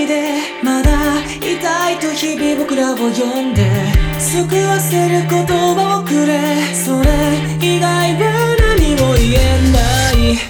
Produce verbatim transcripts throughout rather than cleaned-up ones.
でまだ痛いと日々僕らを呼んで救わせる言葉をくれ、それ以外は何も言えない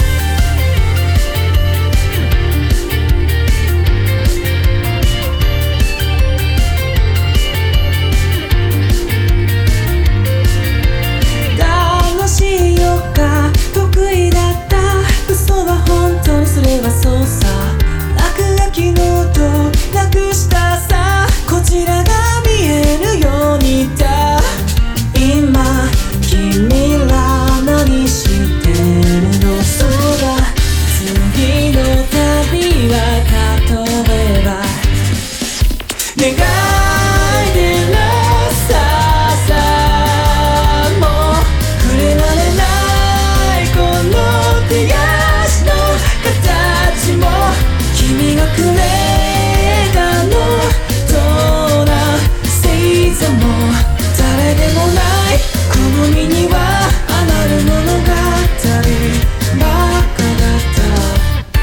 楽しいよが得意だった、嘘は本当にそれはそうさ、落書きノートなくしたさ、こちらが見えるようにだ。今君ら何してるの、そうだ次の旅は例えば願い出るささも触れられないこの手足の形も君がくれたのどんな星座も誰でもないこの身にはあまる物語ばかだった。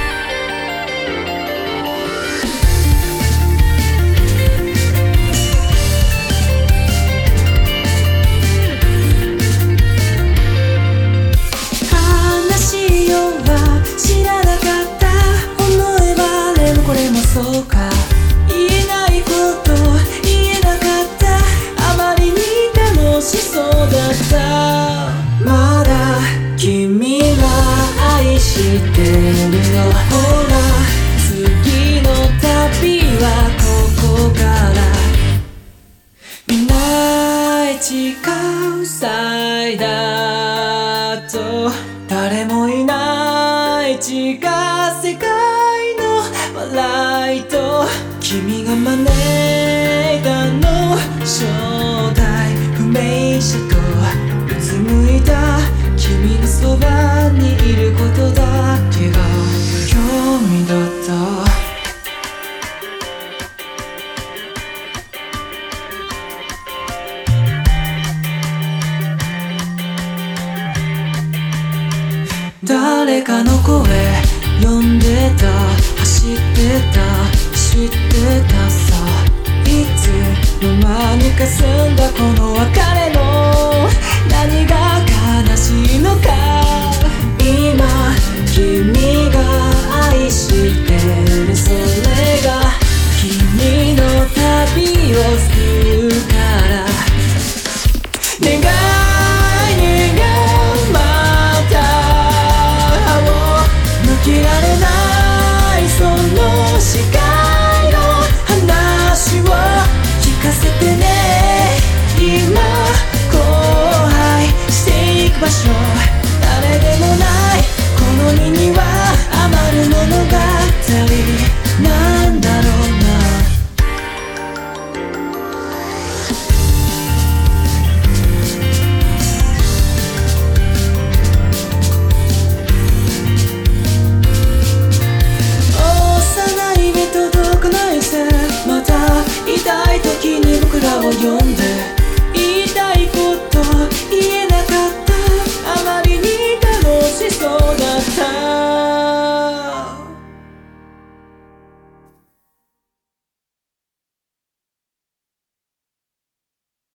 悲しいよは知らなかった、思えばあれもこれもそうか、言えないこと言えなかった、あまりに楽しそうだった。まだ君は愛してるよ、ほら次の旅はここからみんな違うサイだと誰もいない違う世界の笑いと君が招いたの正体不明者とうつむいた君のそばにいることだけが興味だった。誰かの声呼んでた、走ってた、知ってたさ、いつの間にか澄んだこの別れの何が悲しいのか